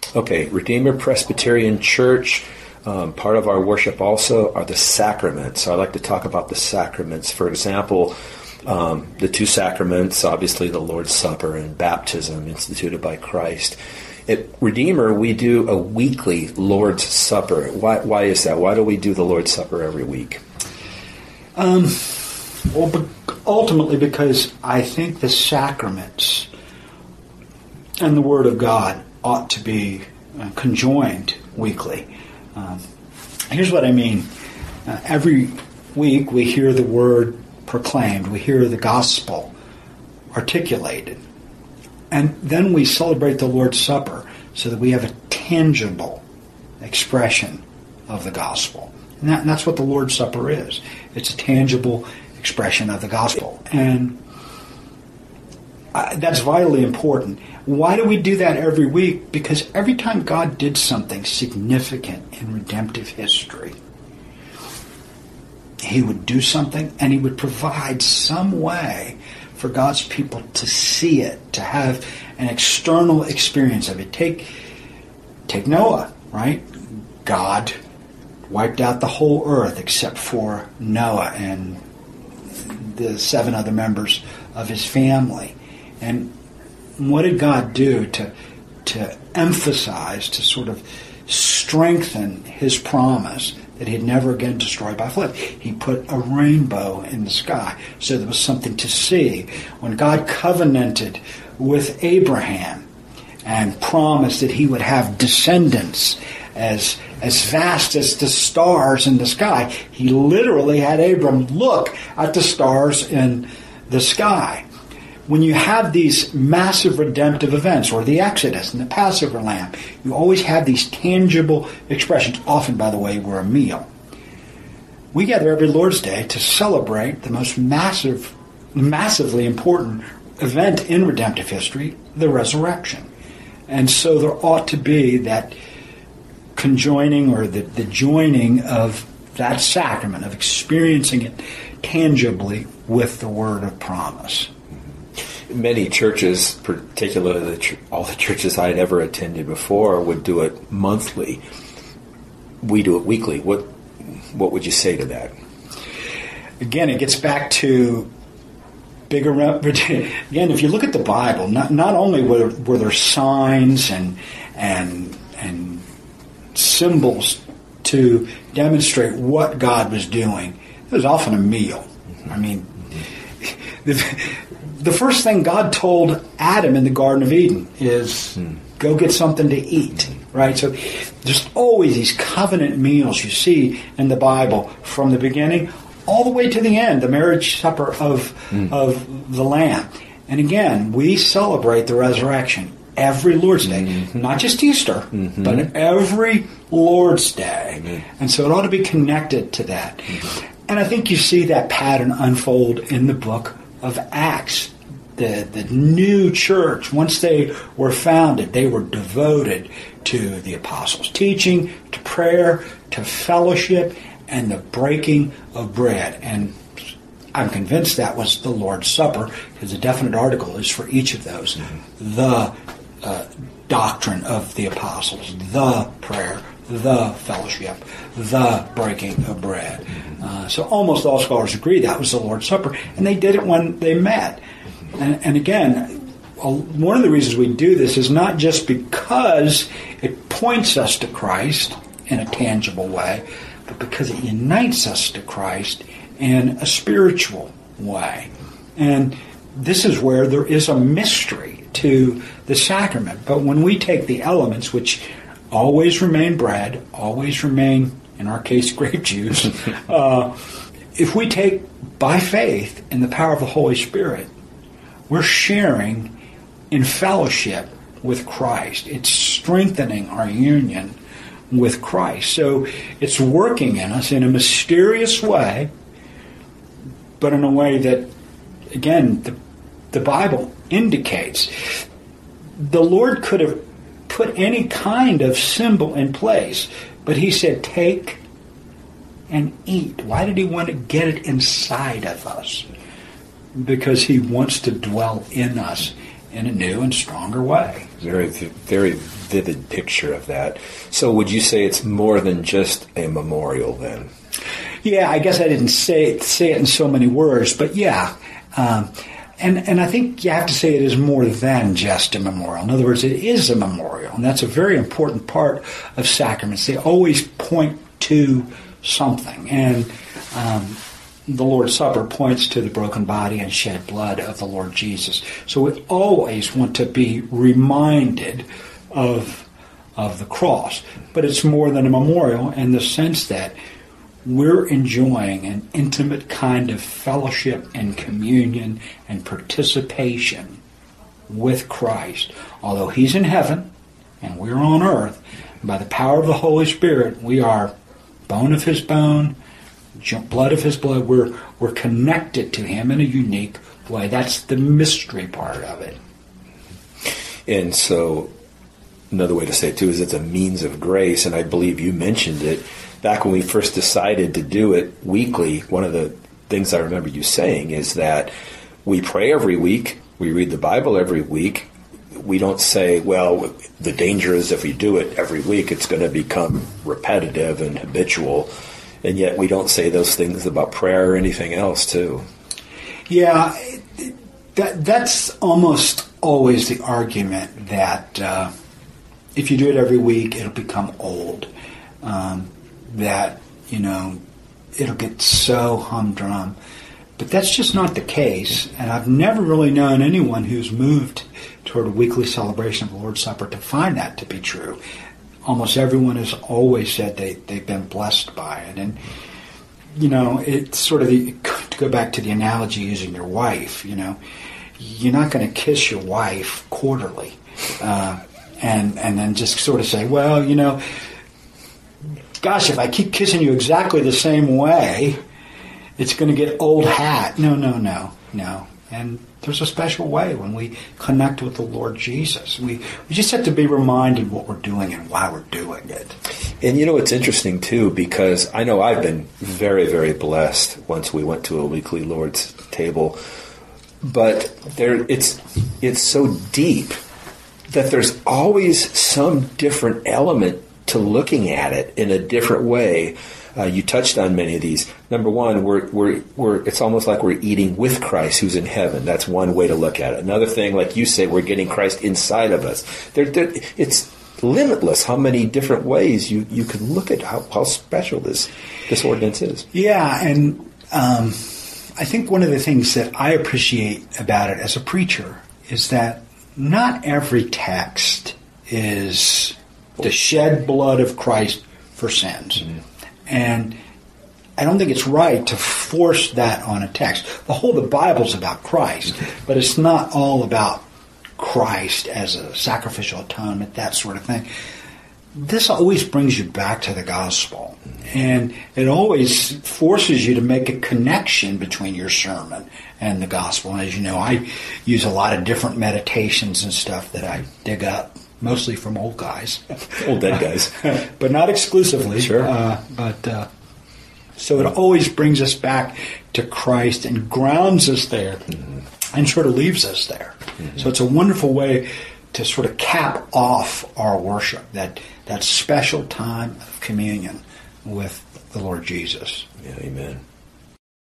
Okay, Redeemer Presbyterian Church, part of our worship also are the sacraments. So I like to talk about the sacraments. For example, the two sacraments, obviously the Lord's Supper and baptism instituted by Christ. At Redeemer, we do a weekly Lord's Supper. Why is that? Why do we do the Lord's Supper every week? Well, ultimately because I think the sacraments and the Word of God ought to be conjoined weekly. Here's what I mean. Every week we hear the Word proclaimed. We hear the gospel articulated. And then we celebrate the Lord's Supper so that we have a tangible expression of the gospel. And that's what the Lord's Supper is. It's a tangible expression of the gospel. And that's vitally important. Why do we do that every week? Because every time God did something significant in redemptive history, He would do something and He would provide some way for God's people to see it, to have an external experience of it. Take Noah, right? God wiped out the whole earth except for Noah and the 7 other members of his family. And what did God do to emphasize, to sort of strengthen His promise that He'd never again destroy by flood? He put a rainbow in the sky so there was something to see. When God covenanted with Abraham and promised that he would have descendants as vast as the stars in the sky, He literally had Abram look at the stars in the sky. When you have these massive redemptive events, or the Exodus and the Passover lamb, you always have these tangible expressions. Often, by the way, we're a meal. We gather every Lord's Day to celebrate the most massively important event in redemptive history, the resurrection. And so there ought to be that conjoining, or the joining of that sacrament, of experiencing it tangibly with the word of promise. Many churches, particularly all the churches I had ever attended before, would do it monthly. We do it weekly. What would you say to that? Again, it gets back to bigger. Again, if you look at the Bible, not only were there signs and symbols to demonstrate what God was doing, it was often a meal. I mean, the first thing God told Adam in the Garden of Eden is, go get something to eat, right? So there's always these covenant meals you see in the Bible from the beginning all the way to the end, the marriage supper of the Lamb. And again, we celebrate the resurrection every Lord's Day, not just Easter, but every Lord's Day. And so it ought to be connected to that. And I think you see that pattern unfold in the book of Acts. The new church, once they were founded, they were devoted to the apostles' teaching, to prayer, to fellowship, and the breaking of bread. And I'm convinced that was the Lord's Supper, because a definite article is for each of those. The doctrine of the apostles, the prayer, the fellowship, the breaking of bread. So almost all scholars agree that was the Lord's Supper, and they did it when they met. And again, one of the reasons we do this is not just because it points us to Christ in a tangible way, but because it unites us to Christ in a spiritual way. And this is where there is a mystery to the sacrament. But when we take the elements, which always remain bread, always remain, in our case, grape juice, if we take by faith in the power of the Holy Spirit, we're sharing in fellowship with Christ. It's strengthening our union with Christ. So it's working in us in a mysterious way, but in a way that, again, the Bible indicates. The Lord could have put any kind of symbol in place, but He said, take and eat. Why did He want to get it inside of us? Because He wants to dwell in us in a new and stronger way. Very, very vivid picture of that. So would you say it's more than just a memorial then? Yeah, I guess I didn't say it in so many words, but yeah. And I think you have to say it is more than just a memorial. In other words, it is a memorial, and that's a very important part of sacraments. They always point to something, and the Lord's Supper points to the broken body and shed blood of the Lord Jesus. So we always want to be reminded of the cross. But it's more than a memorial in the sense that we're enjoying an intimate kind of fellowship and communion and participation with Christ. Although He's in heaven and we're on earth, by the power of the Holy Spirit, we are bone of His bone, blood of His blood. We're connected to Him in a unique way. That's the mystery part of it. And so another way to say it too is it's a means of grace, and I believe you mentioned it back when we first decided to do it weekly. One of the things I remember you saying is that we pray every week, we read the Bible every week. We don't say, well, the danger is if we do it every week, it's going to become repetitive and habitual. And yet we don't say those things about prayer or anything else, too. Yeah, that's almost always the argument that if you do it every week, it'll become old. That, it'll get so humdrum. But that's just not the case. And I've never really known anyone who's moved toward a weekly celebration of the Lord's Supper to find that to be true. Almost everyone has always said they've been blessed by it. And, it's sort of to go back to the analogy using your wife, you're not going to kiss your wife quarterly and then just sort of say, well, gosh, if I keep kissing you exactly the same way, it's going to get old hat. No. And there's a special way when we connect with the Lord Jesus. We just have to be reminded what we're doing and why we're doing it. And it's interesting, too, because I know I've been very, very blessed once we went to a weekly Lord's table. But it's so deep that there's always some different element to looking at it in a different way. You touched on many of these. Number one, it's almost like we're eating with Christ who's in heaven. That's one way to look at it. Another thing, like you say, we're getting Christ inside of us. It's limitless how many different ways you can look at how special this ordinance is. Yeah, and I think one of the things that I appreciate about it as a preacher is that not every text is the shed blood of Christ for sins. Mm-hmm. And I don't think it's right to force that on a text. The Bible's about Christ, but it's not all about Christ as a sacrificial atonement, that sort of thing. This always brings you back to the gospel. And it always forces you to make a connection between your sermon and the gospel. And as you know, I use a lot of different meditations and stuff that I dig up, mostly from old guys. Old dead guys. But not exclusively. Sure. So it always brings us back to Christ and grounds us there, mm-hmm. and sort of leaves us there. Mm-hmm. So it's a wonderful way to sort of cap off our worship, that special time of communion with the Lord Jesus. Yeah, amen.